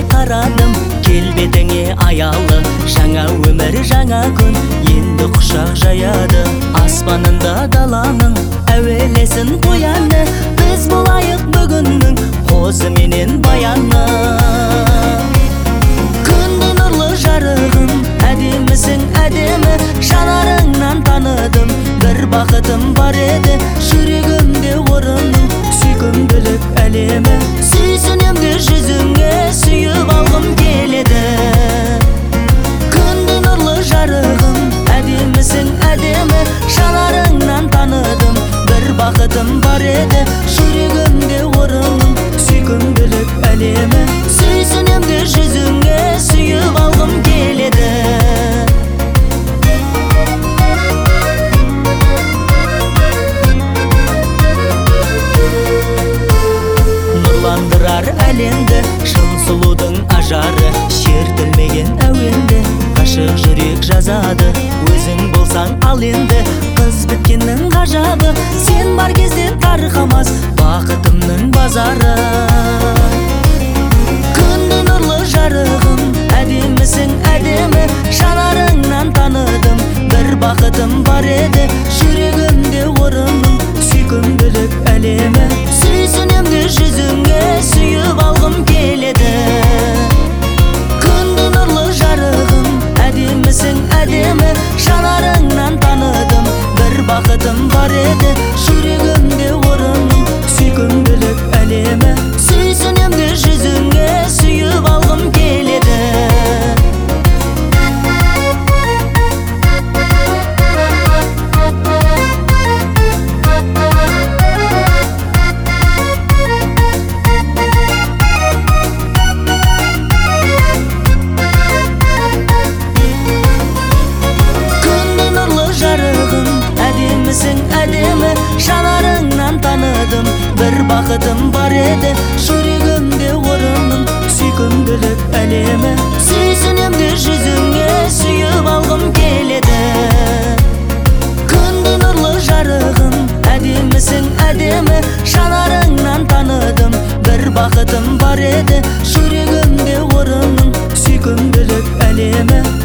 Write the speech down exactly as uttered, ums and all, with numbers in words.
қарай қарадым, келбетіңе аялы, жаңа өмір, жаңа күн енді құшақ жаяды. Аспанында даланың әуелесін қояны, біз болайық бүгіннің қозы менен баяны. Күнді нұрлы жарығым, әдемісің әдемі, жанарыңнан таныдым, бір бақытым бар еді, жүрегімде орының сүйкімділік әлемі. Сүйсінем де жүзіңе сүйіп алғым келеді. Күнді нұрлы жарығым, әдемісің әдемі, жанарыңнан таныдым, бір бақытым бар еді, жүрегімде орының сүйкімділік әлемі. Сүйсінем де жүзіңе сүйіп алғым келеді. Нұрландырар әлемді шын сұлудың ажары, шертілмеген әуенді ғашық жүрек жазады. Өзің болсаң ал енді қыз біткеннің ғажабы, сен бар кезде тарқамас бақытымның базары. Күнді нұрлы жарығым, әдемісің әдемі, жанарыңнан таныдым, бір бақытым бар еді, жүрегімде орының сүйкімділік әлемі. Сүйсінем де жүзіңе сүйіп алғым келеді. Күнді нұрлы жарығым, әдемісің әдемі, жанарыңнан таныдым, бір бақытым бар еді, жүрегімде орының сүйкімділік әлемі. Сүйсінем де жүзіңе сүйіп алғым келеді. Әдемісің әдемі, жанарыңнан таныдым, бір бақытым бар еді, жүрегімде орының сүйкімділік әлемі. Сүйсінем де жүзіңе сүйіп алғым келеді. Күнді нұрлы жарығым, әдемісің әдемі, жанарыңнан таныдым, бір бақытым бар еді, жүрегімде орының сүйкімділік әлемі.